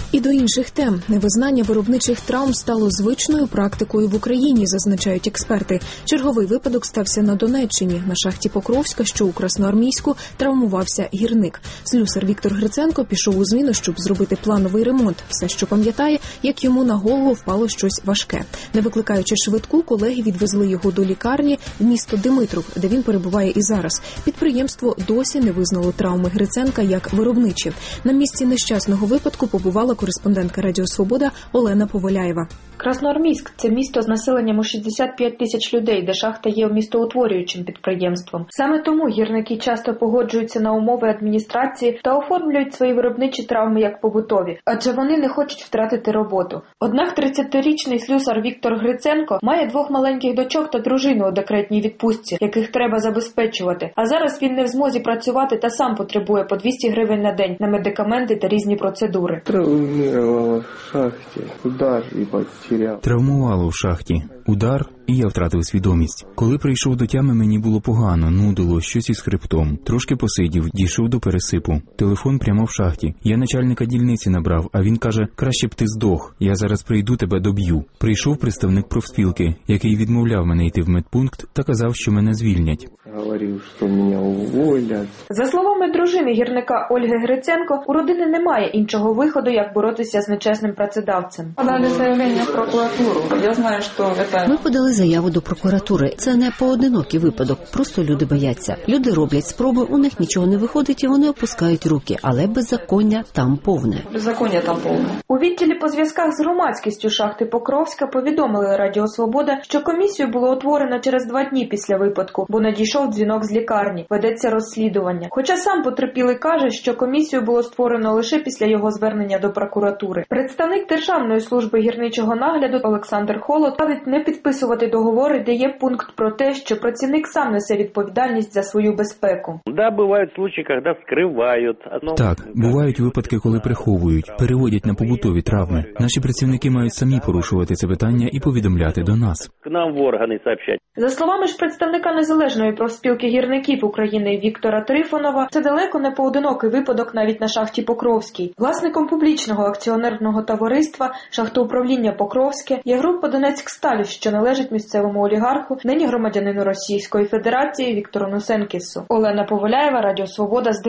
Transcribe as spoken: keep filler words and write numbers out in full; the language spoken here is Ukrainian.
І до інших тем. Невизнання виробничих травм стало звичною практикою в Україні, зазначають експерти. Черговий випадок стався на Донеччині. На шахті Покровська, що у Красноармійську, травмувався гірник. Слюсар Віктор Гриценко пішов у зміну, щоб зробити плановий ремонт. Все, що пам'ятає, як йому на голову впало щось важке. Не викликаючи швидку, колеги відвезли його до лікарні в місто Димитров, де він перебуває і зараз. Підприємство досі не визнало травми Гриценка як виробничі. На місці нещасного випадку побувала кореспондентка Радіо Свобода Олена Поваляєва. Красноармійськ – це місто з населенням у шістдесят п'ять тисяч людей, де шахта є містоутворюючим підприємством. Саме тому гірники часто погоджуються на умови адміністрації та оформлюють свої виробничі травми як побутові, адже вони не хочуть втратити роботу. Однак тридцятирічний слюсар Віктор Гриценко має двох маленьких дочок та дружину у декретній відпустці, яких треба забезпечувати. А зараз він не в змозі працювати та сам потребує по двісті гривень на день на медикаменти та різні процедури. Травмувала в шахті, удар і потеряв. Травмувало в шахті. Удар, і я втратив свідомість. Коли прийшов до тями, мені було погано, нудило, щось із хребтом. Трошки посидів, дійшов до пересипу. Телефон прямо в шахті. Я начальника дільниці набрав, а він каже, краще б ти здох, я зараз прийду, тебе доб'ю. Прийшов представник профспілки, який відмовляв мене йти в медпункт та казав, що мене звільнять. Говорив, що мене уволять. За словами дружини гірника Ольги Гриценко, у родини немає іншого виходу, як боротися з нечесним працедавцем. Подали заявлення в прокуратуру. Я знаю, що це... Ми подали заяву до прокуратури. Це не поодинокий випадок, просто люди бояться. Люди роблять спроби, у них нічого не виходить і вони опускають руки, але беззаконня там повне. Беззаконня там повне. У відділі по зв'язках з громадськістю шахти Покровська повідомили Радіо Свобода, що комісію було утворено через два дні після випадку, бо надійшов дзвінок з лікарні. Ведеться розслідування. Хоча сам потерпілий каже, що комісію було створено лише після його звернення до прокуратури. Представник Державної служби гірничого нагляду Олександр Холод радить не підписувати договори, де є пункт про те, що працівник сам несе відповідальність за свою безпеку. Да, бувають випадки, коли скривають. Так, бувають випадки, коли приховують, переводять на побутові травми. Наші працівники мають самі порушувати це питання і повідомляти до нас. К нам в органи сообщать. За словами ж представника Незалежної профспілки гірників України Віктора Трифонова, це далеко не поодинокий випадок навіть на шахті Покровській. Власником публічного акціонерного товариства «Шахтоуправління Покровське» є група «Донецьксталь», що належить місцевому олігарху, нині громадянину Російської Федерації Віктору Нусенкісу. Олена Поваляєва, Радіо Свобода, з